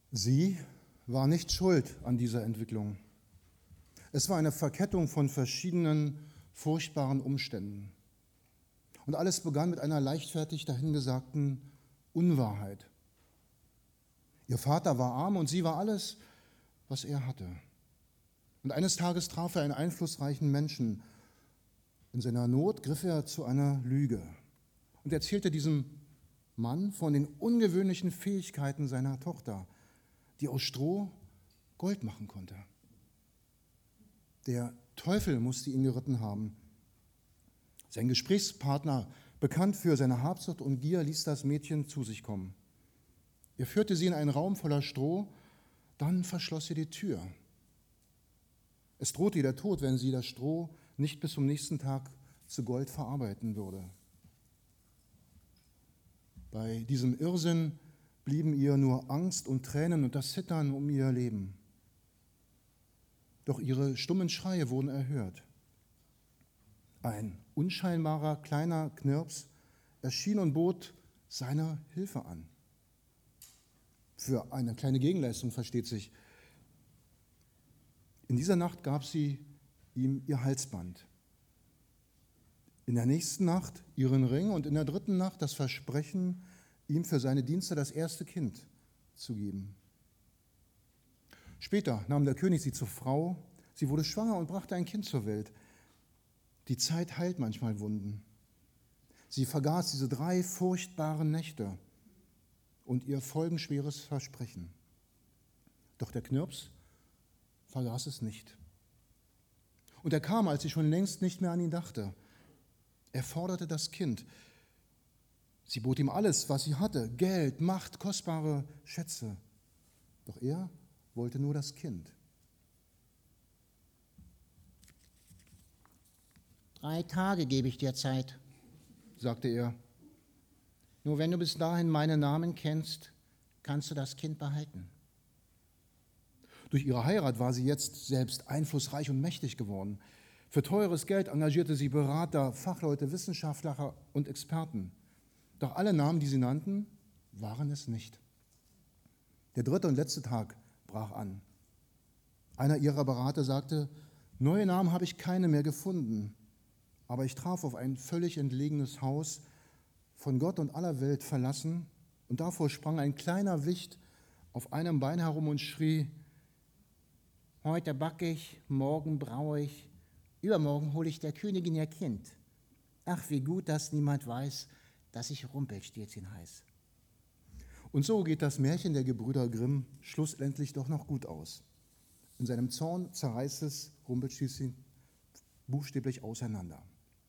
Sie war nicht schuld an dieser Entwicklung. Es war eine Verkettung von verschiedenen furchtbaren Umständen. Und alles begann mit einer leichtfertig dahingesagten Unwahrheit. Ihr Vater war arm und sie war alles, was er hatte. Und eines Tages traf er einen einflussreichen Menschen. In seiner Not griff er zu einer Lüge und erzählte diesem Mann von den ungewöhnlichen Fähigkeiten seiner Tochter, die aus Stroh Gold machen konnte. Der Teufel musste ihn geritten haben. Sein Gesprächspartner, bekannt für seine Habsucht und Gier, ließ das Mädchen zu sich kommen. Er führte sie in einen Raum voller Stroh, dann verschloss er die Tür. Es drohte ihr der Tod, wenn sie das Stroh nicht bis zum nächsten Tag zu Gold verarbeiten würde. Bei diesem Irrsinn blieben ihr nur Angst und Tränen und das Zittern um ihr Leben. Doch ihre stummen Schreie wurden erhört. Ein unscheinbarer kleiner Knirps erschien und bot seine Hilfe an. Für eine kleine Gegenleistung, versteht sich. In dieser Nacht gab sie ihm ihr Halsband. In der nächsten Nacht ihren Ring und in der dritten Nacht das Versprechen, ihm für seine Dienste das erste Kind zu geben. Später nahm der König sie zur Frau. Sie wurde schwanger und brachte ein Kind zur Welt. Die Zeit heilt manchmal Wunden. Sie vergaß diese 3 furchtbaren Nächte und ihr folgenschweres Versprechen. Doch der Knirps vergaß es nicht. Und er kam, als sie schon längst nicht mehr an ihn dachte. Er forderte das Kind. Sie bot ihm alles, was sie hatte: Geld, Macht, kostbare Schätze. Doch er wollte nur das Kind. 3 Tage gebe ich dir Zeit, Sagte er. nur wenn du bis dahin meinen Namen kennst, kannst du das Kind behalten. Durch ihre Heirat war sie jetzt selbst einflussreich und mächtig geworden. Für teures Geld engagierte sie Berater, Fachleute, Wissenschaftler und Experten. Doch alle Namen, die sie nannten, waren es nicht. Der 3. und letzte Tag brach an. Einer ihrer Berater sagte: Neue Namen habe ich keine mehr gefunden, aber ich traf auf ein völlig entlegenes Haus, von Gott und aller Welt verlassen, und davor sprang ein kleiner Wicht auf einem Bein herum und schrie: Heute backe ich, morgen braue ich, übermorgen hole ich der Königin ihr Kind. Ach, wie gut, dass niemand weiß, dass ich Rumpelstilzchen heiß. Und so geht das Märchen der Gebrüder Grimm schlussendlich doch noch gut aus. In seinem Zorn zerreißt es Rumpelstilzchen buchstäblich auseinander.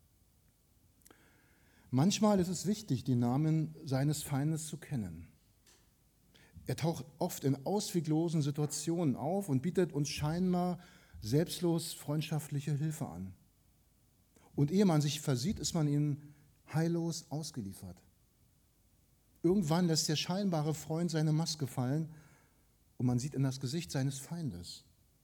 Manchmal ist es wichtig, die Namen seines Feindes zu kennen. Er taucht oft in ausweglosen Situationen auf und bietet uns scheinbar selbstlos freundschaftliche Hilfe an. Und ehe man sich versieht, ist man ihm heillos ausgeliefert. Irgendwann lässt der scheinbare Freund seine Maske fallen und man sieht in das Gesicht seines Feindes.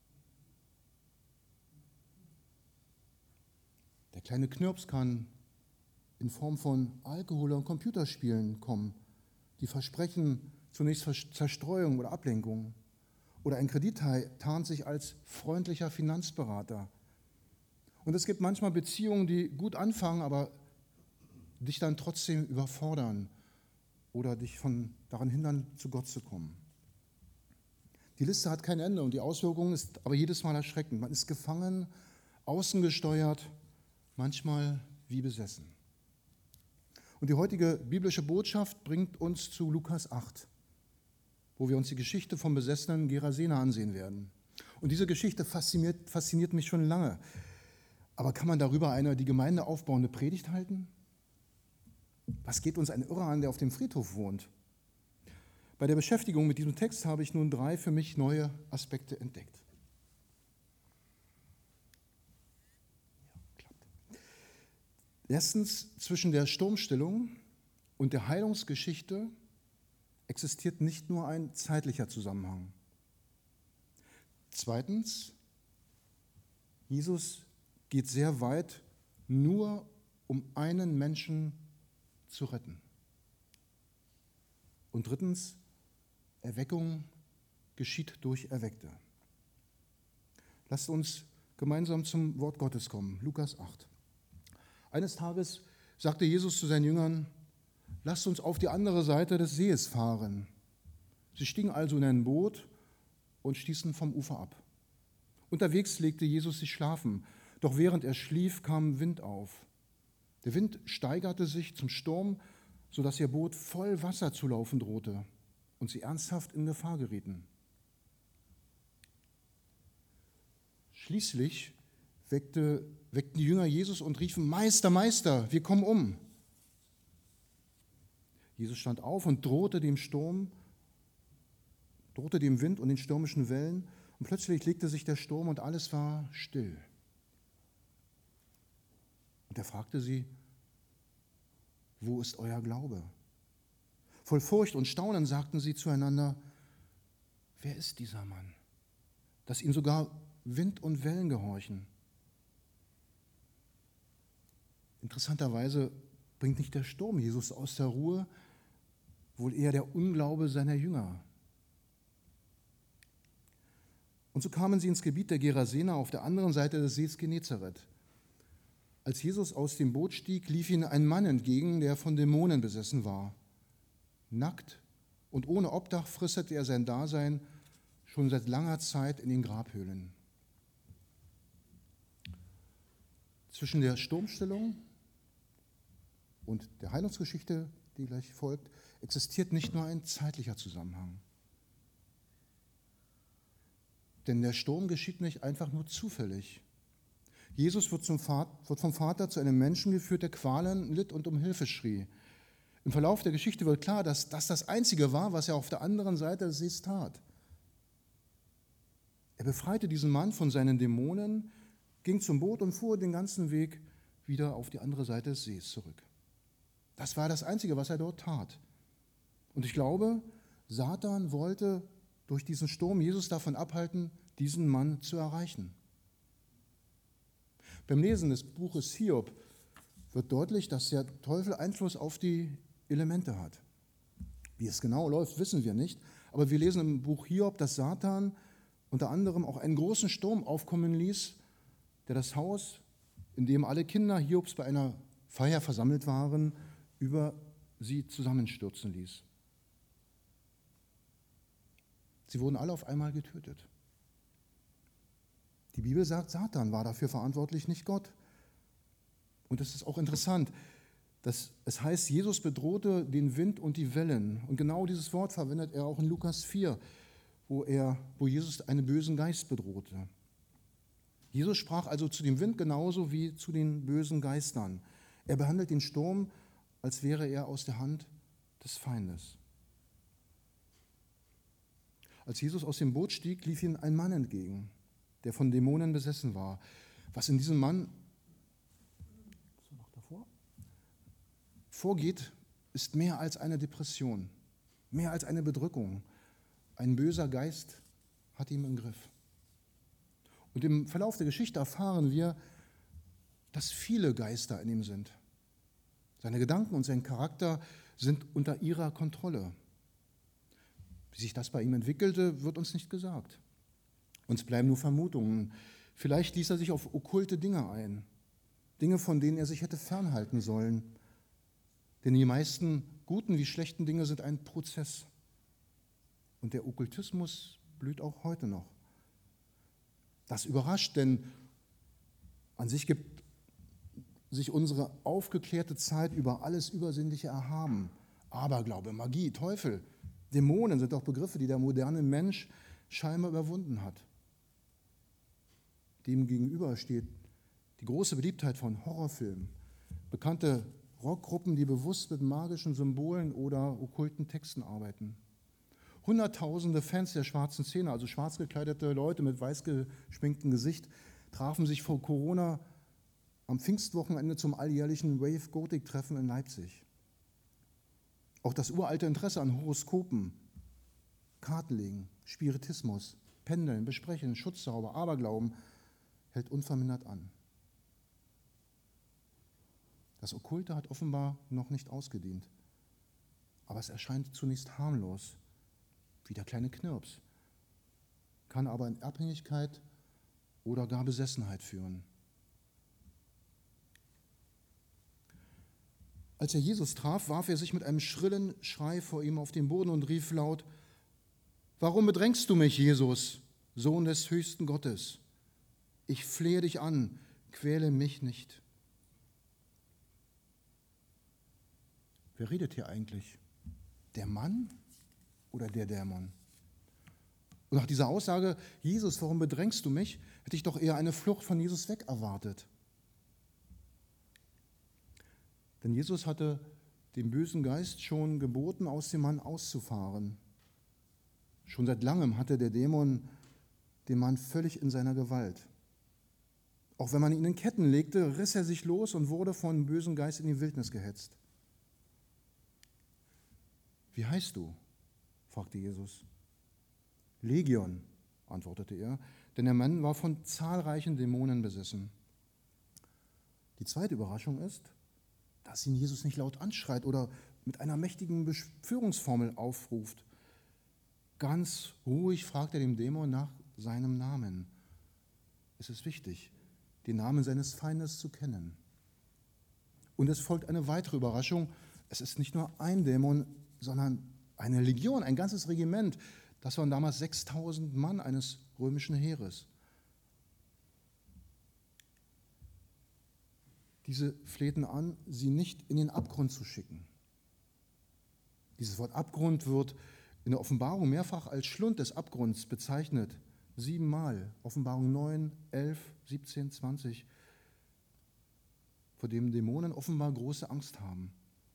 Der kleine Knirps kann in Form von Alkohol und Computerspielen kommen, die versprechen zunächst Zerstreuung oder Ablenkung. Oder ein Kredithai tarnt sich als freundlicher Finanzberater. Und es gibt manchmal Beziehungen, die gut anfangen, aber dich dann trotzdem überfordern oder dich daran hindern, zu Gott zu kommen. Die Liste hat kein Ende und die Auswirkung ist aber jedes Mal erschreckend. Man ist gefangen, außengesteuert, manchmal wie besessen. Und die heutige biblische Botschaft bringt uns zu Lukas 8, wo wir uns die Geschichte vom besessenen Gerasener ansehen werden. Und diese Geschichte fasziniert mich schon lange. Aber kann man darüber eine die Gemeinde aufbauende Predigt halten? Was geht uns ein Irrer an, der auf dem Friedhof wohnt? Bei der Beschäftigung mit diesem Text habe ich nun 3 für mich neue Aspekte entdeckt. Erstens, zwischen der Sturmstillung und der Heilungsgeschichte existiert nicht nur ein zeitlicher Zusammenhang. Zweitens, Jesus geht sehr weit, nur um einen Menschen zu retten. Und drittens, Erweckung geschieht durch Erweckte. Lasst uns gemeinsam zum Wort Gottes kommen. Lukas 8. Eines Tages sagte Jesus zu seinen Jüngern: Lasst uns auf die andere Seite des Sees fahren. Sie stiegen also in ein Boot und stießen vom Ufer ab. Unterwegs legte Jesus sich schlafen, doch während er schlief, kam Wind auf. Der Wind steigerte sich zum Sturm, sodass ihr Boot voll Wasser zu laufen drohte und sie ernsthaft in Gefahr gerieten. Schließlich weckten die Jünger Jesus und riefen: Meister, Meister, wir kommen um. Jesus stand auf und drohte dem Wind und den stürmischen Wellen, und plötzlich legte sich der Sturm und alles war still. Und er fragte sie: Wo ist euer Glaube? Voll Furcht und Staunen sagten sie zueinander: Wer ist dieser Mann, dass ihm sogar Wind und Wellen gehorchen? Interessanterweise bringt nicht der Sturm Jesus aus der Ruhe, wohl eher der Unglaube seiner Jünger. Und so kamen sie ins Gebiet der Gerasener auf der anderen Seite des Sees Genezareth. Als Jesus aus dem Boot stieg, lief ihm ein Mann entgegen, der von Dämonen besessen war. Nackt und ohne Obdach fristete er sein Dasein schon seit langer Zeit in den Grabhöhlen. Zwischen der Sturmstillung und der Heilungsgeschichte, die gleich folgt, existiert nicht nur ein zeitlicher Zusammenhang. Denn der Sturm geschieht nicht einfach nur zufällig. Jesus wird vom Vater zu einem Menschen geführt, der Qualen litt und um Hilfe schrie. Im Verlauf der Geschichte wird klar, dass das Einzige war, was er auf der anderen Seite des Sees tat. Er befreite diesen Mann von seinen Dämonen, ging zum Boot und fuhr den ganzen Weg wieder auf die andere Seite des Sees zurück. Das war das Einzige, was er dort tat. Und ich glaube, Satan wollte durch diesen Sturm Jesus davon abhalten, diesen Mann zu erreichen. Beim Lesen des Buches Hiob wird deutlich, dass der Teufel Einfluss auf die Elemente hat. Wie es genau läuft, wissen wir nicht, aber wir lesen im Buch Hiob, dass Satan unter anderem auch einen großen Sturm aufkommen ließ, der das Haus, in dem alle Kinder Hiobs bei einer Feier versammelt waren, über sie zusammenstürzen ließ. Sie wurden alle auf einmal getötet. Die Bibel sagt, Satan war dafür verantwortlich, nicht Gott. Und es ist auch interessant, dass es heißt, Jesus bedrohte den Wind und die Wellen. Und genau dieses Wort verwendet er auch in Lukas 4, wo Jesus einen bösen Geist bedrohte. Jesus sprach also zu dem Wind genauso wie zu den bösen Geistern. Er behandelt den Sturm, als wäre er aus der Hand des Feindes. Als Jesus aus dem Boot stieg, lief ihm ein Mann entgegen, der von Dämonen besessen war. Was in diesem Mann vorgeht, ist mehr als eine Depression, mehr als eine Bedrückung. Ein böser Geist hat ihn im Griff. Und im Verlauf der Geschichte erfahren wir, dass viele Geister in ihm sind. Seine Gedanken und sein Charakter sind unter ihrer Kontrolle. Wie sich das bei ihm entwickelte, wird uns nicht gesagt. Uns bleiben nur Vermutungen. Vielleicht ließ er sich auf okkulte Dinge ein. Dinge, von denen er sich hätte fernhalten sollen. Denn die meisten guten wie schlechten Dinge sind ein Prozess. Und der Okkultismus blüht auch heute noch. Das überrascht, denn an sich gibt sich unsere aufgeklärte Zeit über alles Übersinnliche erhaben. Aberglaube, Magie, Teufel, Dämonen sind auch Begriffe, die der moderne Mensch scheinbar überwunden hat. Demgegenüber steht die große Beliebtheit von Horrorfilmen, bekannte Rockgruppen, die bewusst mit magischen Symbolen oder okkulten Texten arbeiten. Hunderttausende Fans der schwarzen Szene, also schwarz gekleidete Leute mit weiß geschminktem Gesicht, trafen sich vor Corona am Pfingstwochenende zum alljährlichen Wave-Gothic-Treffen in Leipzig. Auch das uralte Interesse an Horoskopen, Kartenlegen, Spiritismus, Pendeln, Besprechen, Schutzzauber, Aberglauben hält unvermindert an. Das Okkulte hat offenbar noch nicht ausgedient, aber es erscheint zunächst harmlos, wie der kleine Knirps, kann aber in Abhängigkeit oder gar Besessenheit führen. Als er Jesus traf, warf er sich mit einem schrillen Schrei vor ihm auf den Boden und rief laut: Warum bedrängst du mich, Jesus, Sohn des höchsten Gottes? Ich flehe dich an, quäle mich nicht. Wer redet hier eigentlich? Der Mann oder der Dämon? Und nach dieser Aussage, Jesus, warum bedrängst du mich, hätte ich doch eher eine Flucht von Jesus weg erwartet. Denn Jesus hatte dem bösen Geist schon geboten, aus dem Mann auszufahren. Schon seit langem hatte der Dämon den Mann völlig in seiner Gewalt. Auch wenn man ihn in Ketten legte, riss er sich los und wurde vom bösen Geist in die Wildnis gehetzt. Wie heißt du? Fragte Jesus. Legion, antwortete er, denn der Mann war von zahlreichen Dämonen besessen. Die zweite Überraschung ist, dass ihn Jesus nicht laut anschreit oder mit einer mächtigen Beschwörungsformel aufruft. Ganz ruhig fragt er dem Dämon nach seinem Namen. Es ist wichtig, den Namen seines Feindes zu kennen. Und es folgt eine weitere Überraschung. Es ist nicht nur ein Dämon, sondern eine Legion, ein ganzes Regiment. Das waren damals 6.000 Mann eines römischen Heeres. Diese flehten an, sie nicht in den Abgrund zu schicken. Dieses Wort Abgrund wird in der Offenbarung mehrfach als Schlund des Abgrunds bezeichnet. 7-mal, Offenbarung 9, 11, 17, 20, vor dem Dämonen offenbar große Angst haben.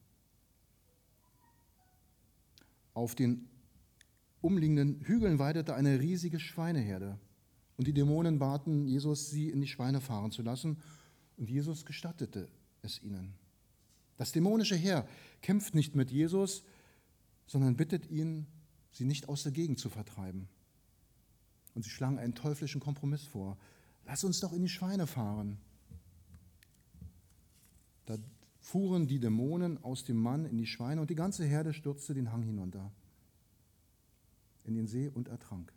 Auf den umliegenden Hügeln weidete eine riesige Schweineherde. Und die Dämonen baten Jesus, sie in die Schweine fahren zu lassen. Und Jesus gestattete es ihnen. Das dämonische Heer kämpft nicht mit Jesus, sondern bittet ihn, sie nicht aus der Gegend zu vertreiben. Und sie schlagen einen teuflischen Kompromiss vor. Lass uns doch in die Schweine fahren. Da fuhren die Dämonen aus dem Mann in die Schweine und die ganze Herde stürzte den Hang hinunter in den See und ertrank.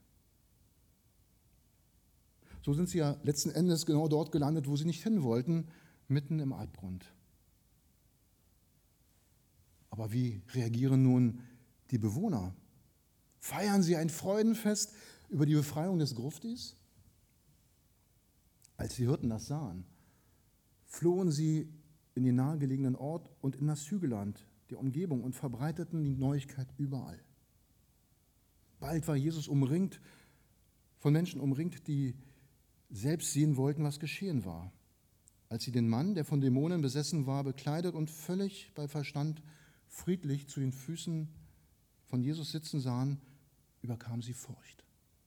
So sind sie ja letzten Endes genau dort gelandet, wo sie nicht hin wollten, mitten im Abgrund. Aber wie reagieren nun die Bewohner? Feiern sie ein Freudenfest über die Befreiung des Gruftis? Als die Hirten das sahen, flohen sie in den nahegelegenen Ort und in das Hügelland der Umgebung und verbreiteten die Neuigkeit überall. Bald war Jesus umringt, von Menschen umringt, die selbst sehen wollten, was geschehen war. Als sie den Mann, der von Dämonen besessen war, bekleidet und völlig bei Verstand friedlich zu den Füßen von Jesus sitzen sahen, überkam sie Furcht.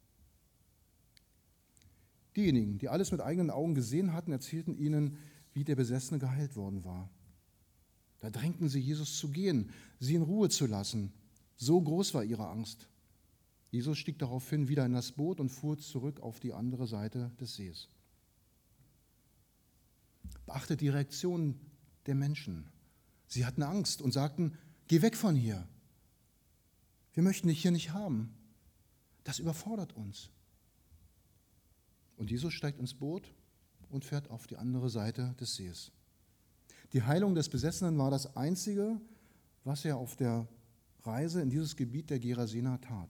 Diejenigen, die alles mit eigenen Augen gesehen hatten, erzählten ihnen, wie der Besessene geheilt worden war. Da drängten sie Jesus zu gehen, sie in Ruhe zu lassen. So groß war ihre Angst. Jesus stieg daraufhin wieder in das Boot und fuhr zurück auf die andere Seite des Sees. Beachtet die Reaktion der Menschen. Sie hatten Angst und sagten, geh weg von hier. Wir möchten dich hier nicht haben. Das überfordert uns. Und Jesus steigt ins Boot und fährt auf die andere Seite des Sees. Die Heilung des Besessenen war das Einzige, was er auf der Reise in dieses Gebiet der Gerasener tat.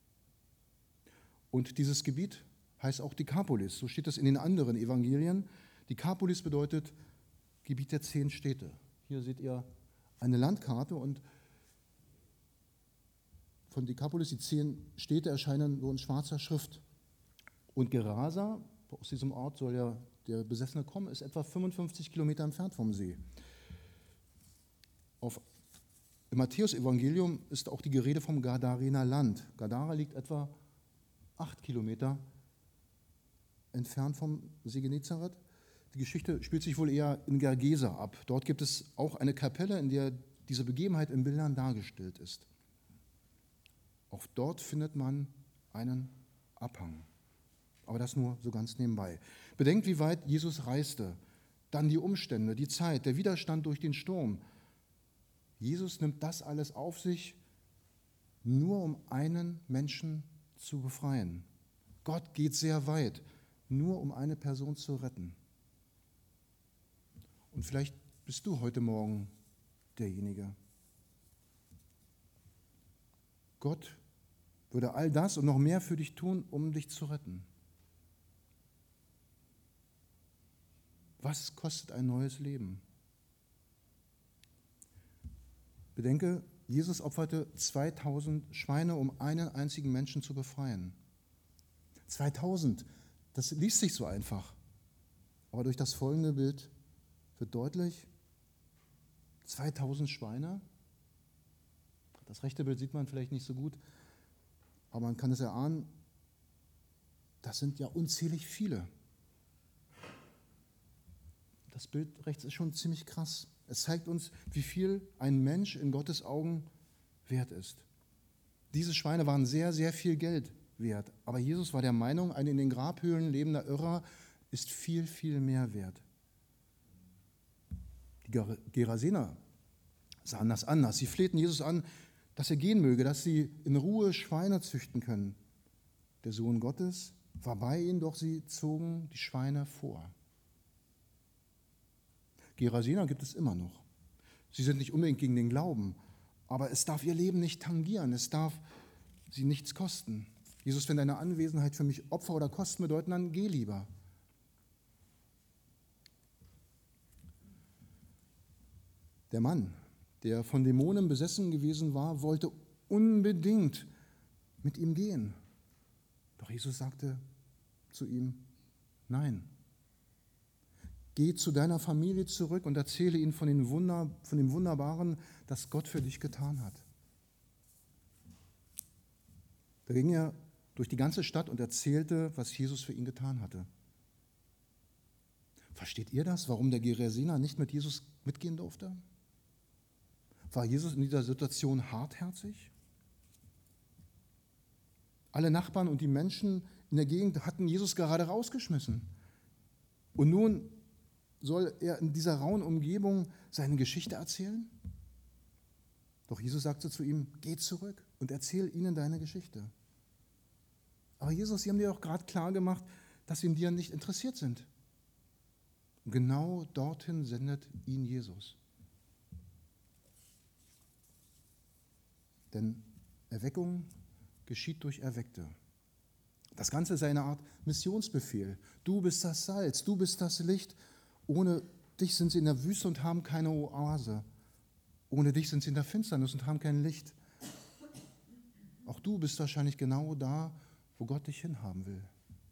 Und dieses Gebiet heißt auch Dekapolis, so steht es in den anderen Evangelien. Dekapolis bedeutet Gebiet der 10 Städte. Hier seht ihr eine Landkarte und von Dekapolis, die 10 Städte erscheinen so in schwarzer Schrift. Und Gerasa, aus diesem Ort soll ja der Besessene kommen, ist etwa 55 Kilometer entfernt vom See. Im Matthäus-Evangelium ist auch die Rede vom Gadarener Land. Gadara liegt etwa 8 Kilometer entfernt vom See Genezareth. Die Geschichte spielt sich wohl eher in Gergesa ab. Dort gibt es auch eine Kapelle, in der diese Begebenheit in Bildern dargestellt ist. Auch dort findet man einen Abhang. Aber das nur so ganz nebenbei. Bedenkt, wie weit Jesus reiste. Dann die Umstände, die Zeit, der Widerstand durch den Sturm. Jesus nimmt das alles auf sich, nur um einen Menschen zu befreien. Gott geht sehr weit, nur um eine Person zu retten. Und vielleicht bist du heute Morgen derjenige. Gott würde all das und noch mehr für dich tun, um dich zu retten. Was kostet ein neues Leben? Bedenke, Jesus opferte 2000 Schweine, um einen einzigen Menschen zu befreien. 2000, das liest sich so einfach. Aber durch das folgende Bild wird deutlich, 2000 Schweine, das rechte Bild sieht man vielleicht nicht so gut, aber man kann es erahnen, das sind ja unzählig viele. Das Bild rechts ist schon ziemlich krass. Es zeigt uns, wie viel ein Mensch in Gottes Augen wert ist. Diese Schweine waren sehr, sehr viel Geld wert. Aber Jesus war der Meinung, ein in den Grabhöhlen lebender Irrer ist viel, viel mehr wert. Die Gerasener sahen das anders. Sie flehten Jesus an, dass er gehen möge, dass sie in Ruhe Schweine züchten können. Der Sohn Gottes war bei ihnen, doch sie zogen die Schweine vor. Gerasener gibt es immer noch. Sie sind nicht unbedingt gegen den Glauben, aber es darf ihr Leben nicht tangieren, es darf sie nichts kosten. Jesus, wenn deine Anwesenheit für mich Opfer oder Kosten bedeuten, dann geh lieber. Der Mann, der von Dämonen besessen gewesen war, wollte unbedingt mit ihm gehen. Doch Jesus sagte zu ihm, nein. Geh zu deiner Familie zurück und erzähle ihnen von dem Wunderbaren, das Gott für dich getan hat. Da ging er durch die ganze Stadt und erzählte, was Jesus für ihn getan hatte. Versteht ihr das, warum der Gerasener nicht mit Jesus mitgehen durfte? War Jesus in dieser Situation hartherzig? Alle Nachbarn und die Menschen in der Gegend hatten Jesus gerade rausgeschmissen. Und nun soll er in dieser rauen Umgebung seine Geschichte erzählen? Doch Jesus sagte zu ihm, geh zurück und erzähl ihnen deine Geschichte. Aber Jesus, Sie haben dir doch gerade klar gemacht, dass sie in dir nicht interessiert sind. Und genau dorthin sendet ihn Jesus. Denn Erweckung geschieht durch Erweckte. Das Ganze ist eine Art Missionsbefehl. Du bist das Salz, du bist das Licht. Ohne dich sind sie in der Wüste und haben keine Oase. Ohne dich sind sie in der Finsternis und haben kein Licht. Auch du bist wahrscheinlich genau da, wo Gott dich hinhaben will.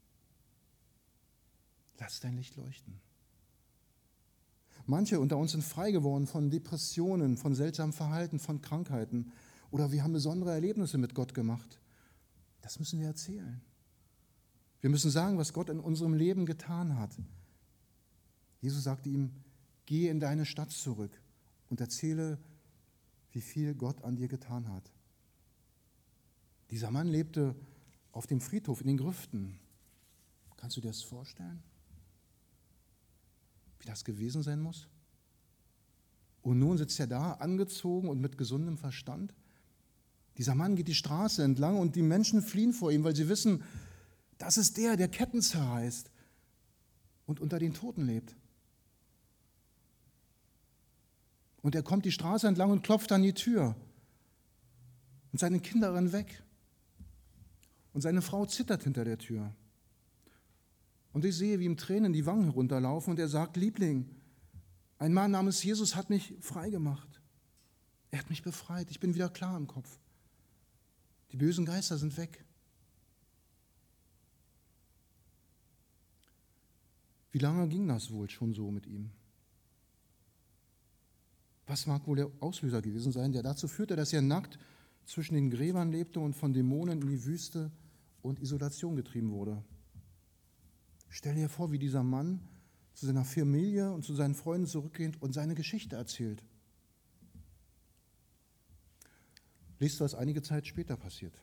Lass dein Licht leuchten. Manche unter uns sind frei geworden von Depressionen, von seltsamem Verhalten, von Krankheiten. Oder wir haben besondere Erlebnisse mit Gott gemacht. Das müssen wir erzählen. Wir müssen sagen, was Gott in unserem Leben getan hat. Jesus sagte ihm, geh in deine Stadt zurück und erzähle, wie viel Gott an dir getan hat. Dieser Mann lebte auf dem Friedhof in den Grüften. Kannst du dir das vorstellen? Wie das gewesen sein muss? Und nun sitzt er da, angezogen und mit gesundem Verstand. Dieser Mann geht die Straße entlang und die Menschen fliehen vor ihm, weil sie wissen, das ist der Ketten zerreißt und unter den Toten lebt. Und er kommt die Straße entlang und klopft an die Tür. Und seine Kinder rennen weg. Und seine Frau zittert hinter der Tür. Und ich sehe, wie ihm Tränen die Wangen herunterlaufen und er sagt, Liebling, ein Mann namens Jesus hat mich freigemacht. Er hat mich befreit, ich bin wieder klar im Kopf. Die bösen Geister sind weg. Wie lange ging das wohl schon so mit ihm? Was mag wohl der Auslöser gewesen sein, der dazu führte, dass er nackt zwischen den Gräbern lebte und von Dämonen in die Wüste und Isolation getrieben wurde? Stell dir vor, wie dieser Mann zu seiner Familie und zu seinen Freunden zurückgeht und seine Geschichte erzählt. Lest, was einige Zeit später passiert.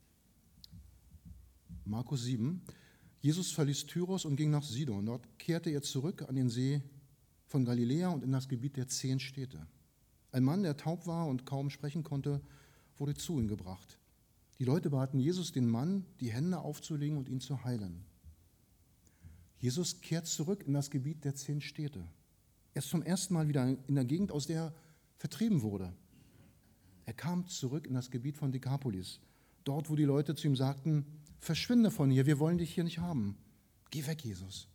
Markus 7. Jesus verließ Tyros und ging nach Sidon. Dort kehrte er zurück an den See von Galiläa und in das Gebiet der 10 Städte. Ein Mann, der taub war und kaum sprechen konnte, wurde zu ihm gebracht. Die Leute baten Jesus, den Mann die Hände aufzulegen und ihn zu heilen. Jesus kehrt zurück in das Gebiet der 10 Städte. Er ist zum ersten Mal wieder in der Gegend, aus der er vertrieben wurde. Er kam zurück in das Gebiet von Dekapolis, dort, wo die Leute zu ihm sagten, verschwinde von hier, wir wollen dich hier nicht haben. Geh weg, Jesus.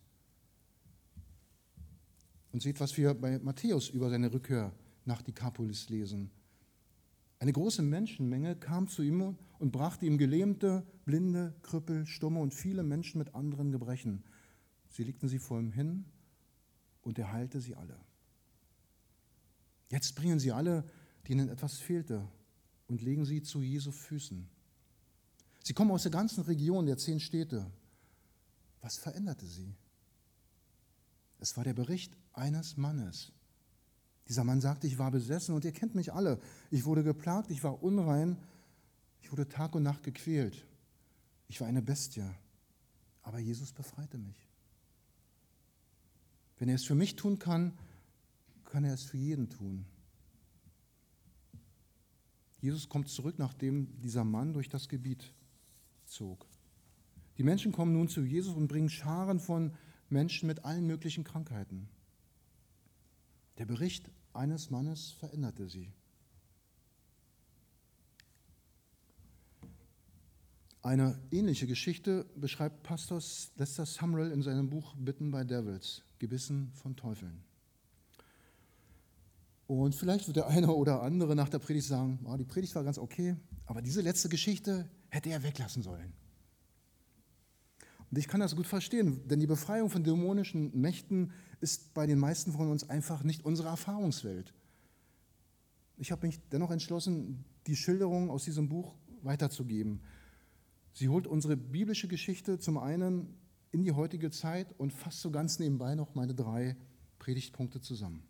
Und seht, was wir bei Matthäus über seine Rückkehr nach Dekapolis lesen. Eine große Menschenmenge kam zu ihm und brachte ihm Gelähmte, Blinde, Krüppel, Stumme und viele Menschen mit anderen Gebrechen. Sie legten sie vor ihm hin und er heilte sie alle. Jetzt bringen sie alle, denen etwas fehlte, und legen sie zu Jesu Füßen. Sie kommen aus der ganzen Region der 10 Städte. Was veränderte sie? Es war der Bericht eines Mannes. Dieser Mann sagte, ich war besessen und ihr kennt mich alle. Ich wurde geplagt, ich war unrein, ich wurde Tag und Nacht gequält. Ich war eine Bestie, aber Jesus befreite mich. Wenn er es für mich tun kann, kann er es für jeden tun. Jesus kommt zurück, nachdem dieser Mann durch das Gebiet zog. Die Menschen kommen nun zu Jesus und bringen Scharen von Menschen mit allen möglichen Krankheiten. Der Bericht eines Mannes veränderte sie. Eine ähnliche Geschichte beschreibt Pastor Lester Sumrall in seinem Buch Bitten by Devils, gebissen von Teufeln. Und vielleicht wird der eine oder andere nach der Predigt sagen, oh, die Predigt war ganz okay, aber diese letzte Geschichte hätte er weglassen sollen. Und ich kann das gut verstehen, denn die Befreiung von dämonischen Mächten ist bei den meisten von uns einfach nicht unsere Erfahrungswelt. Ich habe mich dennoch entschlossen, die Schilderung aus diesem Buch weiterzugeben. Sie holt unsere biblische Geschichte zum einen in die heutige Zeit und fasst so ganz nebenbei noch meine 3 Predigtpunkte zusammen.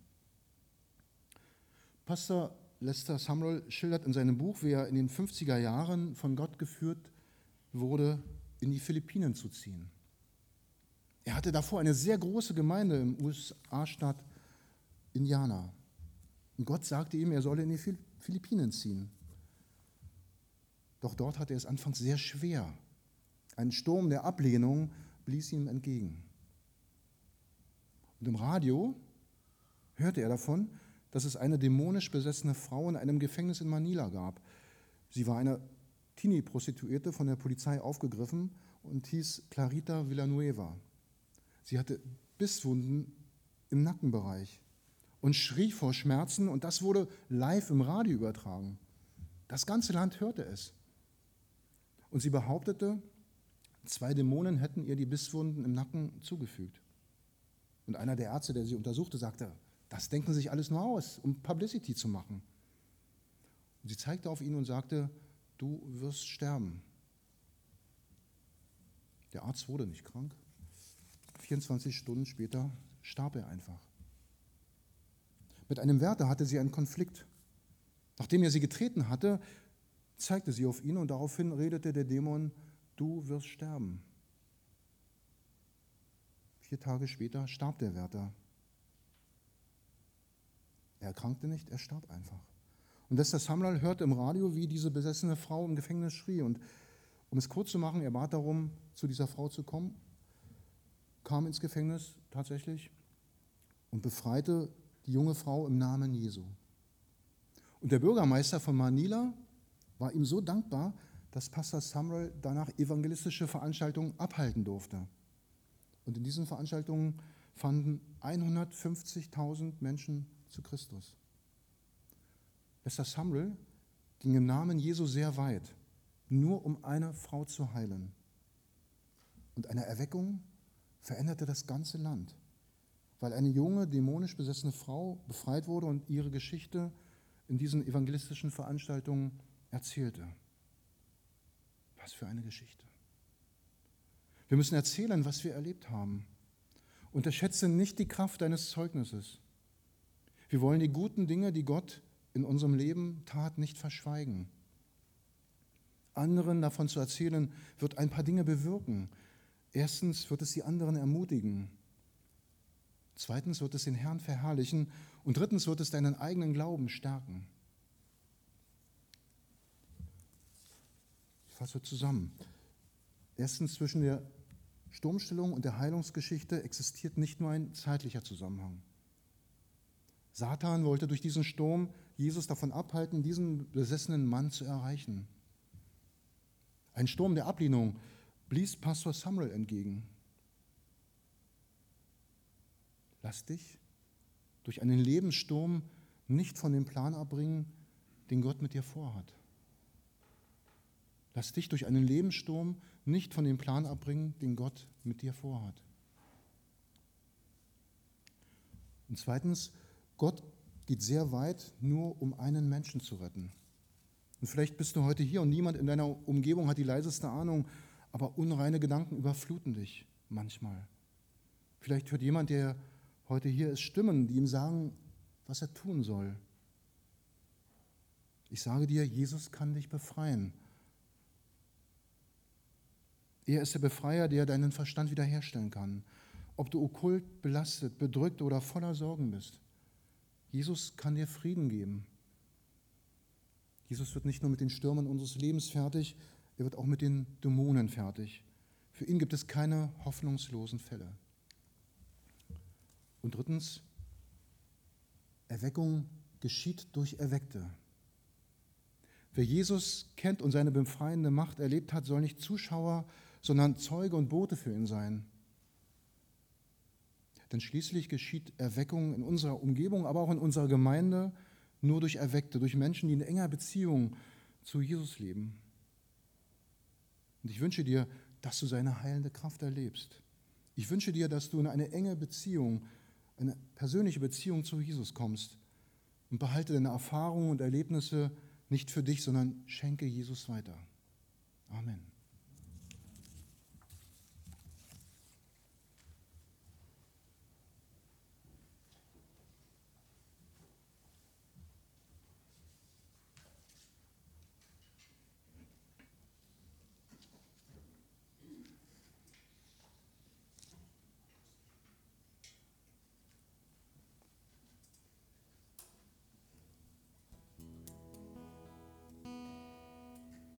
Pastor Lester Sumrall schildert in seinem Buch, wie er in den 50er Jahren von Gott geführt wurde, in die Philippinen zu ziehen. Er hatte davor eine sehr große Gemeinde im USA-Staat Indiana. Und Gott sagte ihm, er solle in die Philippinen ziehen. Doch dort hatte er es anfangs sehr schwer. Ein Sturm der Ablehnung blies ihm entgegen. Und im Radio hörte er davon, dass es eine dämonisch besessene Frau in einem Gefängnis in Manila gab. Sie war eine Teenie-Prostituierte, von der Polizei aufgegriffen und hieß Clarita Villanueva. Sie hatte Bisswunden im Nackenbereich und schrie vor Schmerzen und das wurde live im Radio übertragen. Das ganze Land hörte es. Und sie behauptete, 2 Dämonen hätten ihr die Bisswunden im Nacken zugefügt. Und einer der Ärzte, der sie untersuchte, sagte, das denken sich alles nur aus, um Publicity zu machen. Und sie zeigte auf ihn und sagte, du wirst sterben. Der Arzt wurde nicht krank. 24 Stunden später starb er einfach. Mit einem Wärter hatte sie einen Konflikt. Nachdem er sie getreten hatte, zeigte sie auf ihn und daraufhin redete der Dämon, du wirst sterben. 4 Tage später starb der Wärter. Er erkrankte nicht, er starb einfach. Und Lester Sumrall hörte im Radio, wie diese besessene Frau im Gefängnis schrie. Und um es kurz zu machen, er bat darum, zu dieser Frau zu kommen, kam ins Gefängnis tatsächlich und befreite die junge Frau im Namen Jesu. Und der Bürgermeister von Manila war ihm so dankbar, dass Pastor Sumrall danach evangelistische Veranstaltungen abhalten durfte. Und in diesen Veranstaltungen fanden 150.000 Menschen zu Christus. Lester Sumrall ging im Namen Jesu sehr weit, nur um eine Frau zu heilen. Und eine Erweckung veränderte das ganze Land, weil eine junge, dämonisch besessene Frau befreit wurde und ihre Geschichte in diesen evangelistischen Veranstaltungen erzählte. Was für eine Geschichte. Wir müssen erzählen, was wir erlebt haben. Unterschätze nicht die Kraft deines Zeugnisses. Wir wollen die guten Dinge, die Gott in unserem Leben tat, nicht verschweigen. Anderen davon zu erzählen, wird ein paar Dinge bewirken. Erstens wird es die anderen ermutigen. Zweitens wird es den Herrn verherrlichen. Und drittens wird es deinen eigenen Glauben stärken. fasse zusammen. Erstens, zwischen der Sturmstillung und der Heilungsgeschichte existiert nicht nur ein zeitlicher Zusammenhang. Satan wollte durch diesen Sturm Jesus davon abhalten, diesen besessenen Mann zu erreichen. Ein Sturm der Ablehnung blies Pastor Samuel entgegen. Lass dich durch einen Lebenssturm nicht von dem Plan abbringen, den Gott mit dir vorhat. Lass dich durch einen Lebenssturm nicht von dem Plan abbringen, den Gott mit dir vorhat. Und zweitens, Gott geht sehr weit, nur um einen Menschen zu retten. Und vielleicht bist du heute hier und niemand in deiner Umgebung hat die leiseste Ahnung, aber unreine Gedanken überfluten dich manchmal. Vielleicht hört jemand, der heute hier ist, Stimmen, die ihm sagen, was er tun soll. Ich sage dir, Jesus kann dich befreien. Er ist der Befreier, der deinen Verstand wiederherstellen kann. Ob du okkult, belastet, bedrückt oder voller Sorgen bist. Jesus kann dir Frieden geben. Jesus wird nicht nur mit den Stürmen unseres Lebens fertig, er wird auch mit den Dämonen fertig. Für ihn gibt es keine hoffnungslosen Fälle. Und drittens, Erweckung geschieht durch Erweckte. Wer Jesus kennt und seine befreiende Macht erlebt hat, soll nicht Zuschauer, sondern Zeuge und Bote für ihn sein. Denn schließlich geschieht Erweckung in unserer Umgebung, aber auch in unserer Gemeinde nur durch Erweckte, durch Menschen, die in enger Beziehung zu Jesus leben. Und ich wünsche dir, dass du seine heilende Kraft erlebst. Ich wünsche dir, dass du in eine enge Beziehung, eine persönliche Beziehung zu Jesus kommst und behalte deine Erfahrungen und Erlebnisse nicht für dich, sondern schenke Jesus weiter. Amen.